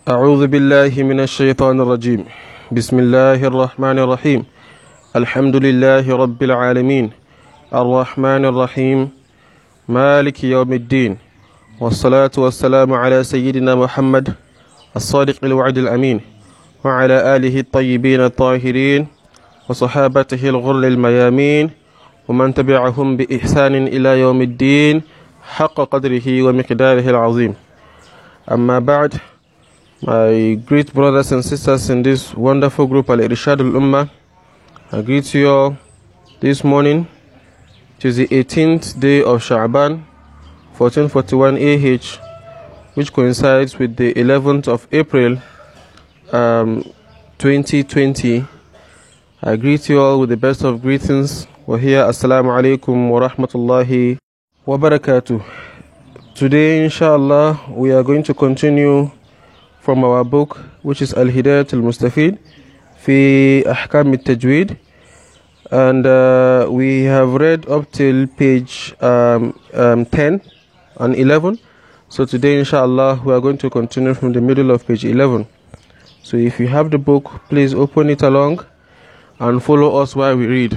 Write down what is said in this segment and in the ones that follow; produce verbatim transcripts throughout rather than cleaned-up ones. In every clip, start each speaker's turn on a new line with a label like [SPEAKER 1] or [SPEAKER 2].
[SPEAKER 1] أعوذ بالله من الشيطان الرجيم. بسم الله الرحمن الرحيم. الحمد لله رب العالمين الرحمن الرحيم مالك يوم الدين، والصلاة والسلام على سيدنا محمد الصادق الوعد الأمين، وعلى آله الطيبين الطاهرين وصحابته الغر الميامين، ومن تبعهم بإحسان إلى يوم الدين حق قدره ومقداره العظيم. أما بعد, my great brothers and sisters in this wonderful group Al-Irshad Al-Ummah, I greet you all this morning. It is the eighteenth day of Sha'ban fourteen forty-one A H, which coincides with the eleventh of April um, twenty twenty. I greet you all with the best of greetings. Wa hiya assalamu alaikum wa rahmatullahi wa barakatuh. Today, inshallah, we are going to continue from our book, which is Al-Hidayat Al-Mustafid fi Ahkam Al-Tajweed, and uh, we have read up till page um, um, ten and eleven. So today, inshallah, we are going to continue from the middle of page eleven. So if you have the book, please open it along and follow us while we read.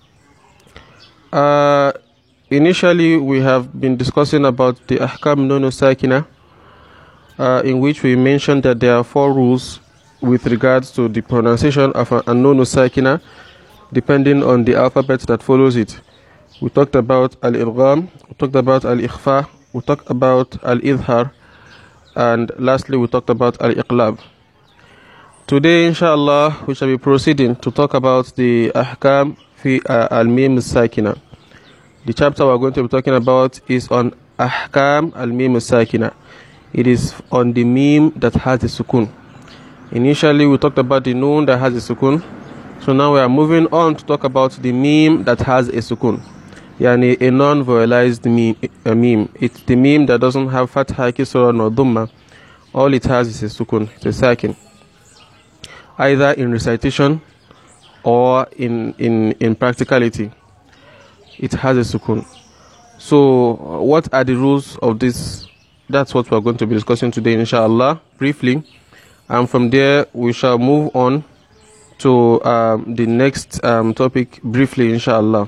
[SPEAKER 1] Uh, initially, we have been discussing about the Ahkam Nunu Sakina, Uh, in which we mentioned that there are four rules with regards to the pronunciation of a, a Nunu Sakina, depending on the alphabet that follows it. We talked about Al-Idgham, we talked about Al-Ikhfa, we talked about Al-Idhar, and lastly we talked about Al-Iqlab. Today, inshallah, we shall be proceeding to talk about the Ahkam fi uh, Al-Mim Sakina. The chapter we are going to be talking about is on Ahkam Al-Mim Sakina. It is on the meme that has a sukun. Initially, we talked about the noon that has a sukun. So now we are moving on to talk about the meme that has a sukun. Yani a non-vowelized meme, a meme. It's the meme that doesn't have fatha, kisra, nor dhamma. All it has is a sukun, it's a sakin. Either in recitation or in, in, in practicality, it has a sukun. So what are the rules of this? That's what we're going to be discussing today, inshallah, briefly. And from there, we shall move on to um, the next um, topic briefly, inshallah.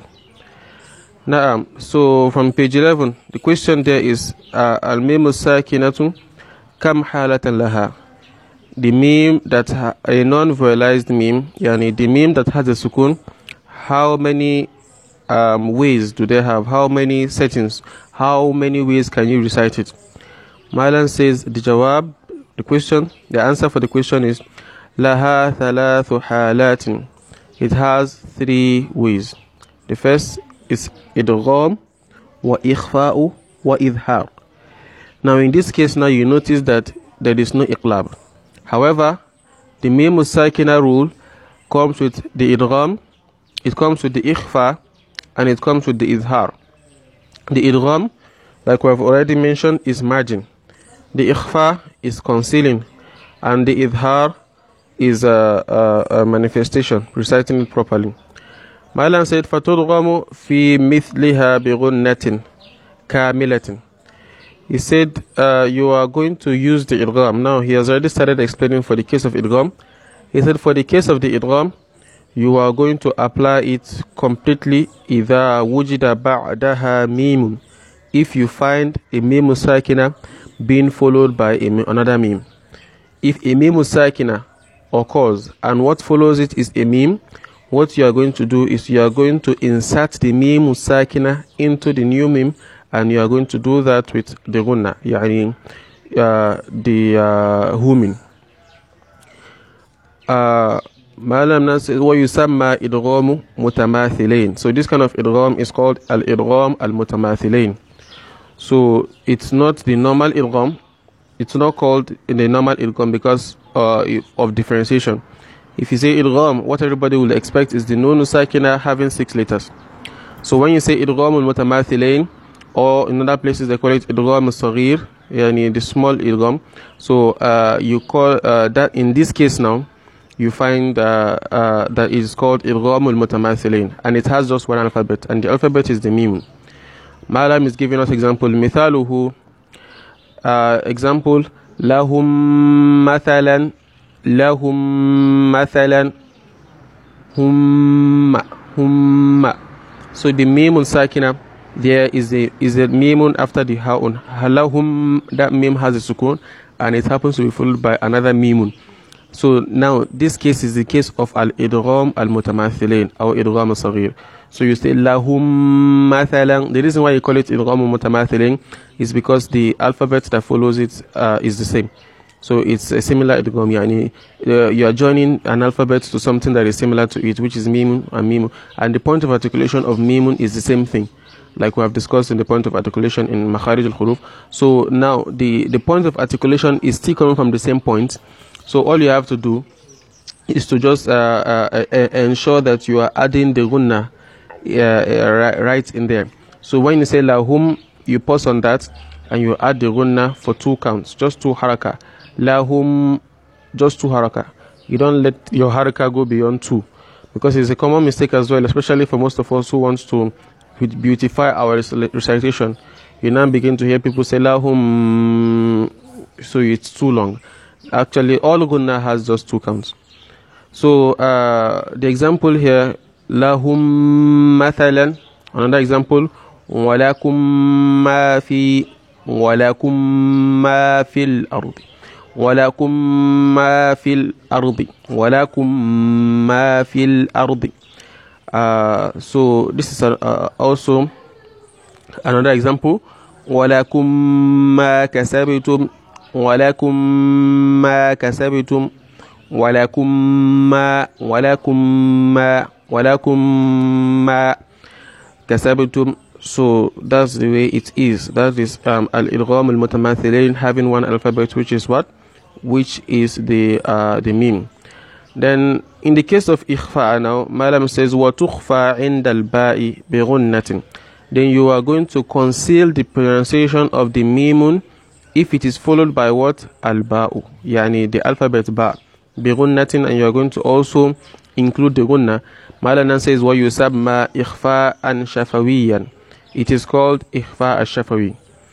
[SPEAKER 1] Now, so from page eleven, the question there is Al-Mim Sakinatu Kam Halatan Laha. The meme that ha- a non-vowelized meme, yani the meme that has a sukun, how many um, ways do they have? How many settings? How many ways can you recite it? Mylan says the jawab, the question, the answer for the question is Laha thalathu halatin. It has three ways. The first is idgham wa ikhfa'u wa idhar. Now in this case, now you notice that there is no iqlab. However, the mim sakina rule comes with the idgham, it comes with the ikhfa, and it comes with the idhar. The idgham, like we have already mentioned, is merging. The ikhfa is concealing, and the idhar is a, a, a manifestation, reciting it properly. Mailan said, فَتُدْغَمُ فِي مِثْلِهَا بِغُنَّةٍ كَامِلَةٍ. He said, uh, you are going to use the idgham. Now, he has already started explaining for the case of idgham. He said, for the case of the idgham, you are going to apply it completely إِذَا وُجِدَ بَعْدَهَا مِيمٌ. If you find a mim sakina being followed by a, another meme. If a meme sakina occurs and what follows it is a meme, what you are going to do is you are going to insert the meme sakina into the new meme, and you are going to do that with the gunna, yani uh, the uh, humin. Uh, so this kind of idgham is called al-idgham al-mutamathilain. So it's not the normal idgham. It's not called in the normal idgham because uh, of differentiation. If you say idgham, what everybody will expect is the nun sakina having six letters. So when you say idgham al-mutamathilain, or in other places they call it idgham al-saghir, yani the small idgham. So uh, you call uh, that in this case now, you find uh, uh, that it is called idgham al-mutamathilain, and it has just one alphabet, and the alphabet is the mim. Malam is giving us example. Mithaluhu, uh, example, lahum mathalan, lahum mathalan, humma, humma. So the mimun sakina there is a is a mimun after the haun. Lahum, that mim has a sukun and it happens to be followed by another mimun. So now this case is the case of al-idgham al-mutamathilain or idgham al-saghir. So you say lahum mathalan. The reason why you call it idgham al-mutamathilain is because the alphabet that follows it uh, is the same. So it's a similar idgham. Yani, uh, you are joining an alphabet to something that is similar to it, which is mimun and mimun. And the point of articulation of mimun is the same thing, like we have discussed in the point of articulation in Makharij al-Huruf. So now the, the point of articulation is still coming from the same point. So all you have to do is to just uh, uh, uh, ensure that you are adding the gunna uh, uh, right in there. So when you say lahum, you pause on that and you add the gunna for two counts, just two haraka. Lahum, just two haraka. You don't let your haraka go beyond two, because it's a common mistake as well, especially for most of us who wants to beautify our recitation. You now begin to hear people say lahum, so it's too long. Actually, all gunna has just two counts. So uh, the example here, lahum mathalan. Another example, walakum ma fi, walakum ma fil ardi, walakum ma fil ardi, walakum ma fil ardi. Uh, so this is uh, also another example, walakum ma kasabtum, walakum ma kasabtum, walakum ma, walakum ma, walakum ma kasabtum. So that's the way it is. That is um, al-idgham al-mutamathilain, having one alphabet, which is what? Which is the uh, the mim. Then in the case of ikhfa now, Malam says wa tukhfa inda al-ba'i bi ghunnatin. Then you are going to conceal the pronunciation of the mimun if it is followed by what? Al-ba'u, yani the alphabet ba, bi ghunnatin, and you are going to also include the gunna. Malam says wa yusabma ikhfa an shafawiyan. It is called ikhfa al-shafawi.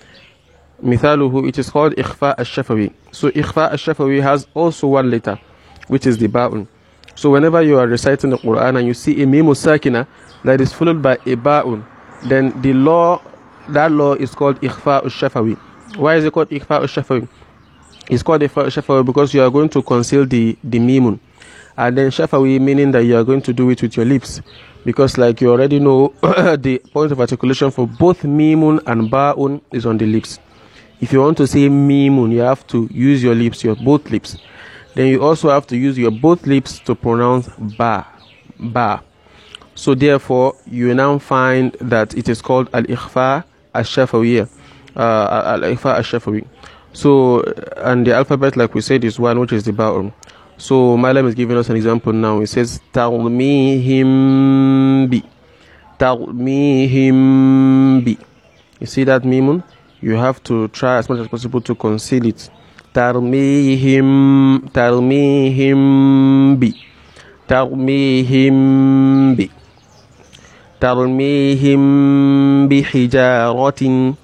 [SPEAKER 1] Mithaluhu, it is called ikhfa al-shafawi. So ikhfa al-shafawi has also one letter, which is the ba'un. So whenever you are reciting the Quran and you see a mimu sakina that is followed by a ba'un, then the law, that law is called ikhfa al-shafawi. Why is it called ikhfa al-shafawi? It's called ikhfa al-shafawi because you are going to conceal the, the mimun. And then shafawi, meaning that you are going to do it with your lips. Because like you already know, the point of articulation for both mimun and ba'un is on the lips. If you want to say mimun, you have to use your lips, your both lips. Then you also have to use your both lips to pronounce ba, ba. So therefore, you now find that it is called al-ikhfa al-shafawi, uh, al-ikhfa al-shafawi. So, and the alphabet, like we said, is one, which is the ba'un. So Malam is giving us an example now. He says tarmihim bi, tarmihim bi. You see that mimun? You have to try as much as possible to conceal it. Tarmihim, tarmihim bi, tarmihim bi, tarmihim bi hijaratin,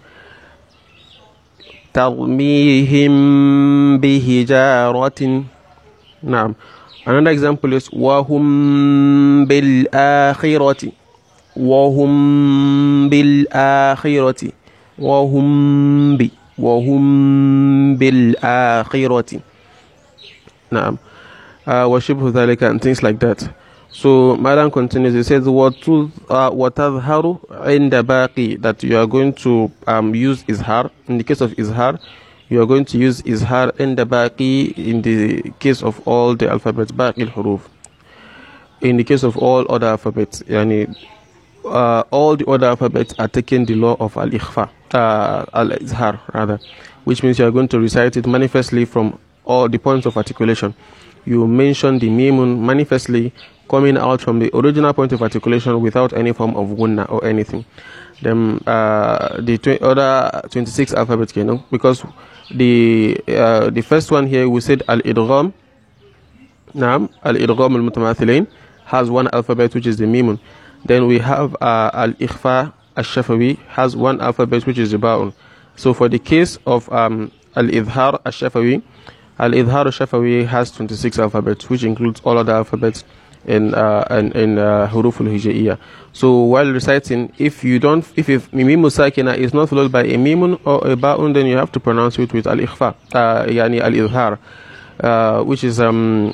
[SPEAKER 1] tarmihim bi hijaratin. Now, another example is wahum bil akhirati, wahum bil akhirati, wahum bi, wahum bil akhirati. Now, washibhu dhalika and things like that. So Malam continues. He says what tadhharu inda baqi, that you are going to um, use izhar. In the case of izhar, you are going to use izhar in the baqi in the case of all the alphabets, baqi al-huruf. In the case of all other alphabets, yani, uh, all the other alphabets are taking the law of al-ikhfa, uh, al-izhar rather, which means you are going to recite it manifestly from all the points of articulation. You mention the mimun manifestly coming out from the original point of articulation without any form of gunna or anything. Then uh, the tw other twenty-six alphabets, you know, because the uh, the first one here we said al-idgham, naam, al-idgham al-mutamathilain has one alphabet, which is the mimun. Then we have uh, al-ikhfa al-shafawi has one alphabet, which is the ba'un. So for the case of um, al-Idhar al-Shafawi. Al-Idhar al-Shafawi has twenty-six alphabets, which includes all other alphabets in uh, in, in uh, huruf al-hijaiyya. So while reciting, if you don't, if if mim sakina is not followed by a mimun or a ba'un, then you have to pronounce it with al-ikhfa, uh, yani al-idhar, uh, which is um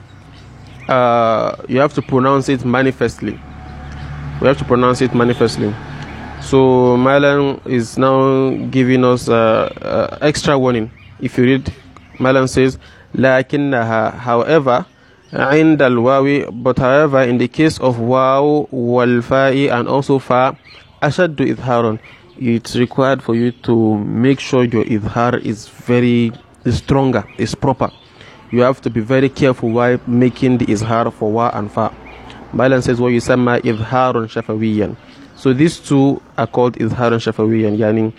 [SPEAKER 1] uh you have to pronounce it manifestly. We have to pronounce it manifestly. So Malan is now giving us uh, uh, extra warning. If you read, Malan says, لكنها, however, عند الواو, but however, in the case of waw, والفاء, and also fa, أشد إظهار, it's required for you to make sure your idhar is very is stronger, is proper. You have to be very careful while making the izhar for wa and fa. Malan says, وَيُسَمَّى إِظْهَارٌ شَفَوِيًّا. So these two are called إِظْهَارٌ شَفَوِيًّا, يعني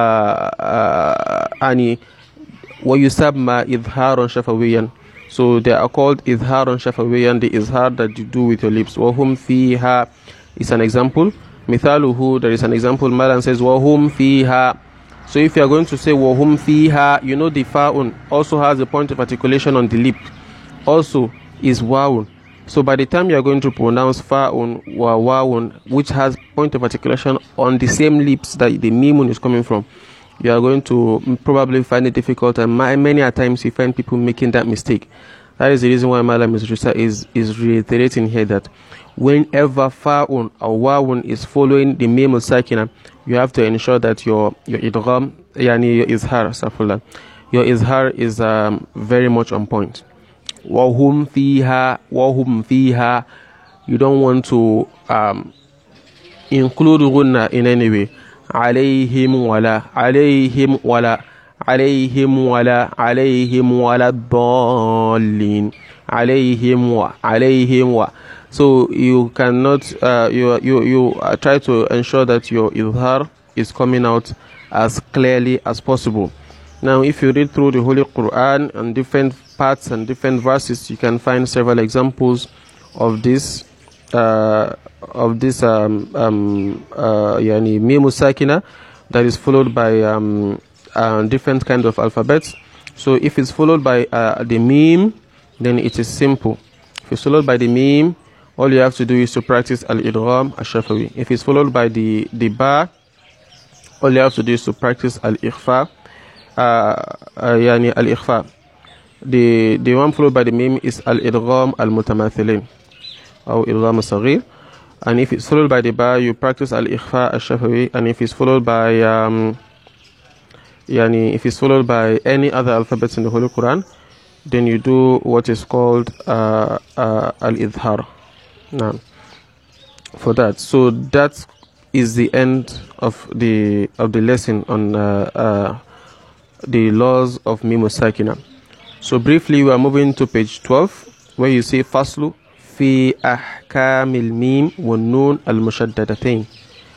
[SPEAKER 1] يعني وَيُسَمَّى إِظْهَارٌ شَفَوِيًّا. So they are called إِظْهَارٌ شَفَوِيًّا, the izhar that you do with your lips. وَهُمْ فِيهَا is an example. مثاله, there is an example. Malan says, وَهُمْ فِيهَا. So if you are going to say وَهُمْ فِيهَا, you know the fa'un also has a point of articulation on the lip. Also is wa'un. So by the time you are going to pronounce fa'un wa wa'un, which has point of articulation on the same lips that the mimun is coming from, you are going to probably find it difficult, and many a times you find people making that mistake. That is the reason why Malam is, is, is reiterating here that whenever fa'un or wa'un is following the mim sakina, you have to ensure that your your idgham, yani your izhar, safullah, your izhar is um, very much on point. Wahum fiha, wahum fiha. You don't want to um, include gunna in any way. Alayhim wala, alayhim wala, alayhim wala, alayhim wala dallin, alayhim wa, alayhim wa. So you cannot, uh, you you you uh, try to ensure that your izhar is coming out as clearly as possible. Now, if you read through the Holy Quran and different parts and different verses, you can find several examples of this, uh, of this um um uh yani mim sakina that is followed by um uh, different kind of alphabets. So if it's followed by uh, the mim, then it is simple. If it's followed by the mim, all you have to do is to practice al-idgham al-shafawi. If it's followed by the the ba, all you have to do is to practice al-ikhfa, uh, uh, yani al-ikhfa. The the one followed by the mim is al-idgham al-mutamathilin, or idgham al-saghir. And if it's followed by the ba, you practice al-ikhfa al-shafawi. And if it's followed by um, yani if it's followed by any other alphabets in the Holy Quran, then you do what is called uh, uh, al-idhar. Now, for that, so that is the end of the of the lesson on uh, uh, the laws of mim sakina. So briefly, we are moving to page twelve, where you see faslu fi ahkamil mim wa nun al mushaddadatain.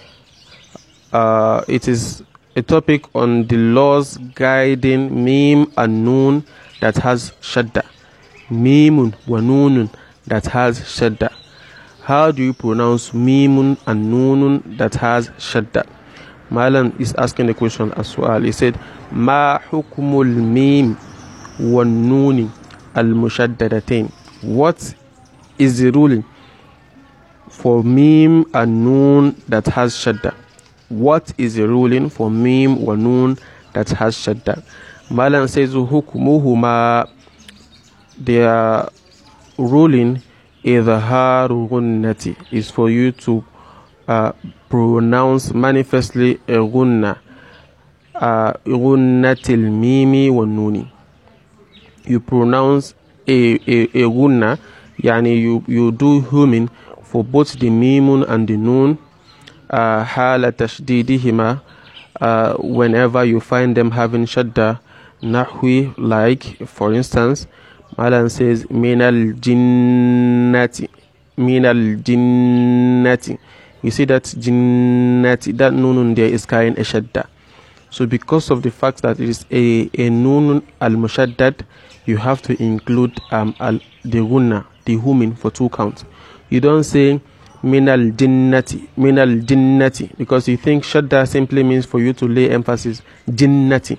[SPEAKER 1] Uh, it is a topic on the laws guiding mim and nun that has shadda, mimun wa nunun that has shadda. How do you pronounce mimun and nunun that has shadda? Malan is asking the question as well. He said, Ma hukmul mim wa nuni al mushaddadatain. What is the ruling for mim and nun that has shadda? What is the ruling for mim wa nun that has shadda? Malan says, hukmuhuma, their ruling idharu gunnati is for you to uh, pronounce manifestly a gunna, uh, gunnatil mimi wa nuni. You pronounce a a, a gunna, yani you you do humming for both the mimun and the nun, uh, hala tashdidihima, uh, whenever you find them having shadda, nahwi, like for instance, Malan says, Minal jinnati, Minal jinnati. You see that jinnati, that nunun there is carrying a shadda. So because of the fact that it is a, a nunun al-mushaddad, you have to include um al, the gunna, the humin, for two counts. You don't say Minal jinnati, Minal jinnati, because you think shadda simply means for you to lay emphasis, jinnati.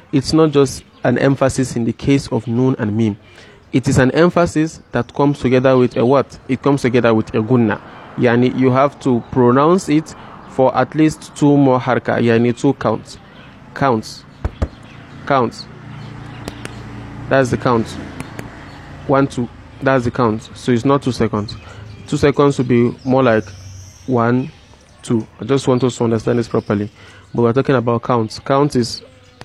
[SPEAKER 1] it's not just an emphasis in the case of noon and meme. It is an emphasis that comes together with a what? It comes together with a gunna. Yani you have to pronounce it for at least two more harka. Yani two counts. Counts. Counts. That's the count. One, two. That's the count. So it's not two seconds. Two seconds would be more like one, two. I just want us to understand this properly. But we're talking about counts. Count is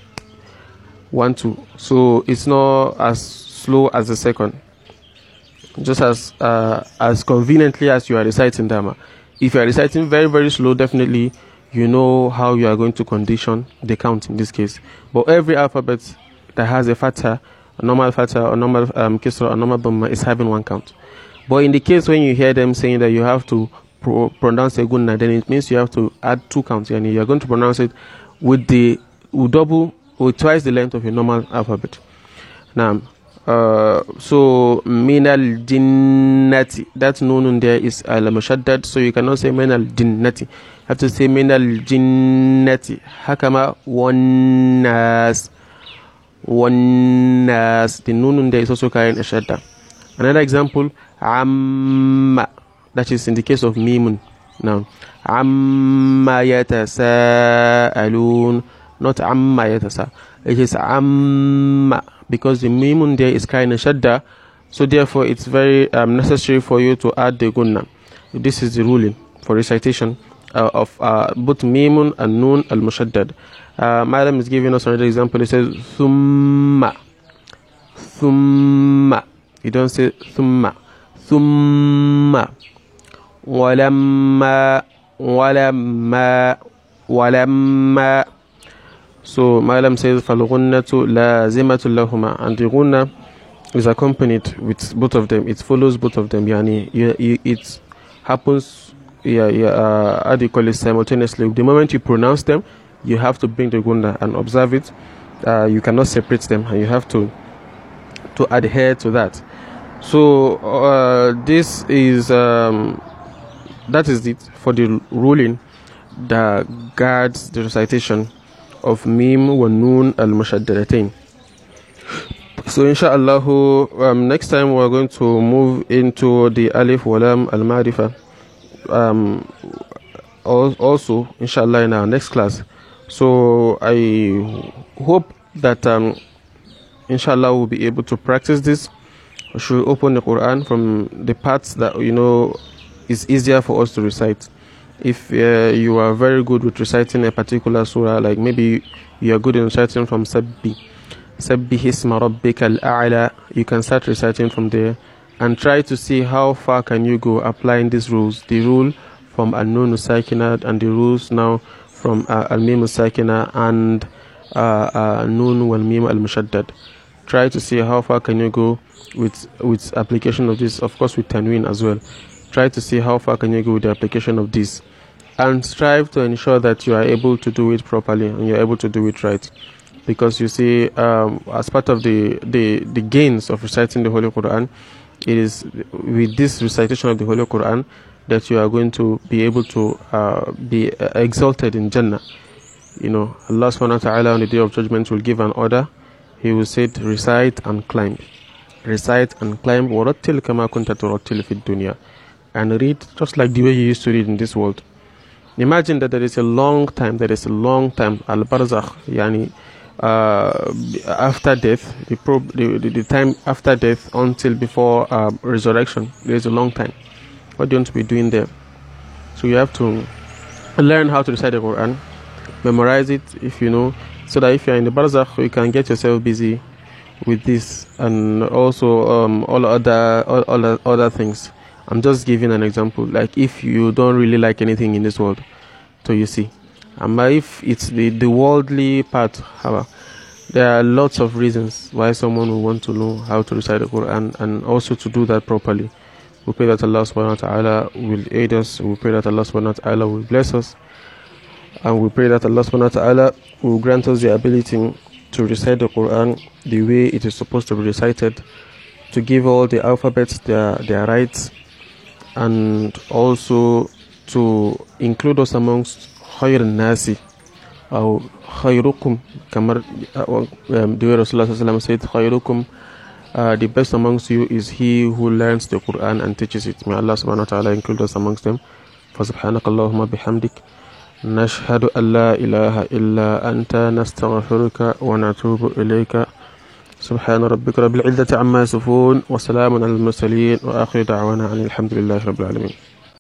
[SPEAKER 1] one, two. So it's not as slow as the second. Just as uh, as conveniently as you are reciting Dhamma. If you are reciting very, very slow, definitely you know how you are going to condition the count in this case. But every alphabet that has a fatha, a normal fatha, a normal um, kisra, a normal dhamma is having one count. But in the case when you hear them saying that you have to pro- pronounce a gunna, then it means you have to add two counts. And you are going to pronounce it with the with double or twice the length of your normal alphabet. Now, uh, so minal jinnati, that noon there is al mushaddad, so you cannot say minal jinnati. You have to say minal jinnati. Hakama one nas. One nas. The noon there is also carrying a shadda. Another example, amma, that is in the case of mimun. Now, amma yatasa'alun, not amma yatasa. It is amma, because the mimun there is carrying a shadda, so therefore it's very um, necessary for you to add the gunna. This is the ruling for recitation uh, of uh, both mimun and nun al-mushaddad. Uh, Madam is giving us another example. It says thumma, thumma. You don't say thumma, thumma. Walamma, walamma, walamma. So Madam says falghunnatu lazimatu lahuma, and the gunna is accompanied with both of them. It follows both of them. Yani it happens. Yeah, yeah. Uh, how do you call it? Simultaneously. The moment you pronounce them, you have to bring the gunna and observe it. Uh, you cannot separate them, and you have to to adhere to that. So uh, this is um, that is it for the ruling that guards the recitation of mim wa noon al mushaddadatain. So insha'Allah, um, next time we're going to move into the alif wa lam al ma'rifa. Um, also inshallah in our next class. So I hope that um, inshallah we'll be able to practice this. We should open the Quran from the parts that you know is easier for us to recite. If uh, you are very good with reciting a particular surah, like maybe you are good in reciting from Sabbi, Sabbi hisma rabbika al-a'la, you can start reciting from there and try to see how far can you go applying these rules. The rule from al-nun sakina and the rules now from uh, al-mim sakina and uh, uh, nun wal mim al-mushaddad. Try to see how far can you go with with application of this, of course with tanween as well. Try to see how far can you go with the application of this, and strive to ensure that you are able to do it properly and you're able to do it right. Because you see, um, as part of the, the, the gains of reciting the Holy Quran, it is with this recitation of the Holy Quran that you are going to be able to uh, be exalted in Jannah. You know, Allah subhanahu wa ta'ala on the day of judgment will give an order. He will say, recite and climb. Recite and climb. وَرَتِّلْ كَمَا كُنْتَ تُرَتِّلْ فِي الدُّنْيا. And read just like the way you used to read in this world. Imagine that there is a long time, there is a long time, al-barzakh, yani, uh, after death, the, prob- the, the, the time after death until before uh, resurrection, there is a long time. What do you want to be doing there? So you have to learn how to recite the Quran, memorize it if you know, so that if you are in the barzakh, you can get yourself busy with this and also um, all other all, all other things. I'm just giving an example. Like if you don't really like anything in this world, so you see, and if it's the, the worldly part, however, there are lots of reasons why someone will want to know how to recite the Quran and also to do that properly. We pray that Allah subhanahu wa ta'ala will aid us. We pray that Allah subhanahu wa ta'ala will bless us. And we pray that Allah subhanahu wa ta'ala will grant us the ability to recite the Quran the way it is supposed to be recited, to give all the alphabets their, their rights, and also to include us amongst khayr nasi, أو خيركم كما the way Rasulullah said خيركم uh, the best amongst you is he who learns the Quran and teaches it. May Allah subhanahu wa ta'ala include us amongst them. فسبحانك اللهم بحمدك نشهد أن لا إله إلا أنت نستغفرك ونتوب إليك سبحان ربك رب العزة عما يصفون وسلام على المرسلين وآخر دعوانا عن الحمد لله رب العالمين.